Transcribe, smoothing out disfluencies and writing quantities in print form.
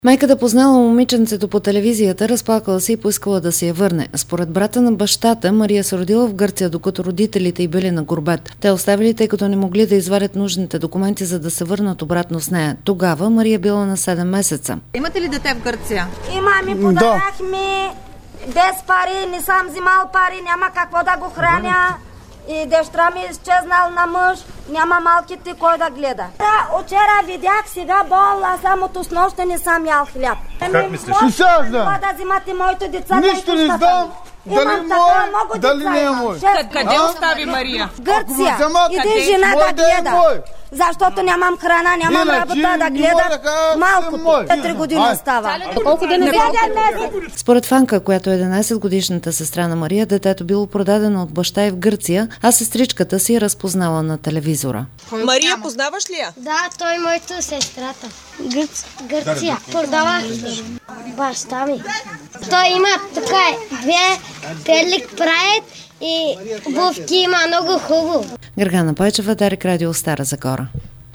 Майката познала момиченцето по телевизията, разплакала се и поискала да се я върне. Според брата на бащата, Мария се родила в Гърция, докато родителите й били на гурбет. Те оставили, тъй като не могли да извадят нужните документи, за да се върнат обратно с нея. Тогава Мария била на 7 месеца. Имате ли дете в Гърция? Имаме, подарахме без пари, не съм взимал пари, няма какво да го храня. И дъщеря ми е изчезнал на мъж, няма малките кой да гледа. Вчера видях, сега болна, само от снощи не съм ял хляб. Как мислиш? Да взимате моите деца. Нищо не знам. Дали мой, дали не е мой. Къде остави Мария? В Гърция. Иди жена да гледа. Защото нямам храна, нямам работа да гледа. Малко, 4 години става. Колко дена? Според Фанка, която е 11-годишната сестра на Мария, детето било продадено от баща й в Гърция, а сестричката си разпознала на телевизора. Мария, познаваш ли я? Да, той е моята сестрата. Гърция. Продава баща ми. Той има така перлик правят и обувки има много хубаво. Гергана Пайчева, Дарик Радио, Стара Загора.